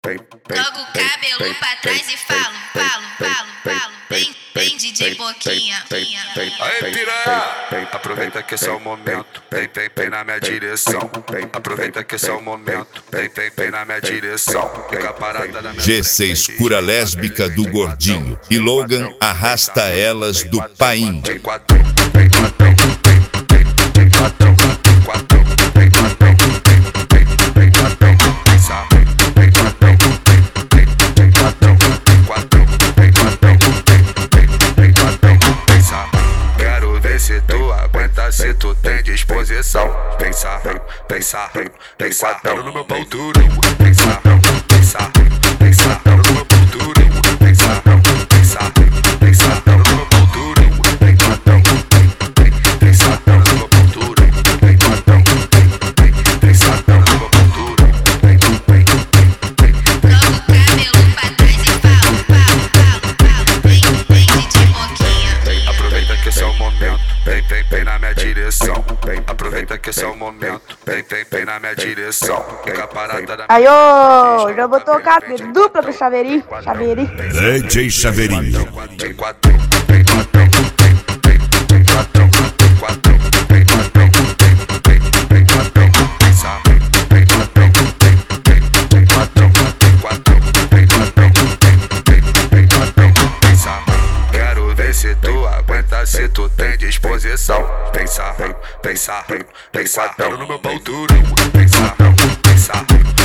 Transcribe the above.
Jogo o cabelo pra trás e falo. Vem DJ Boquinha. Aê piranha, aproveita que esse é o momento. Vem na minha direção. Aproveita que esse é o momento. Vem na minha direção. Fica parada na minha G6 cura lésbica do gordinho e Logan arrasta elas do painho. Se tu aguenta, se tu tem disposição. Pensar no meu pau duro. Pensar no meu pau duro. Pensar no meu pau duro. Pensar no meu pau duro. Pensar no meu pau duro. Jogo o cabelo pra trás e falo. Vem DJ Boquinha. Aproveita que esse é o momento. Vem na minha direção. Aproveita que esse é o momento. Vem na minha direção. Fica parada na minha. Aí, ô, já botou o cap dupla pro Chaveirinho. DJ Chaveirinho. Quero ver se tu aguenta, se tu tem disposição. Pensar no meu pau duro. Pensar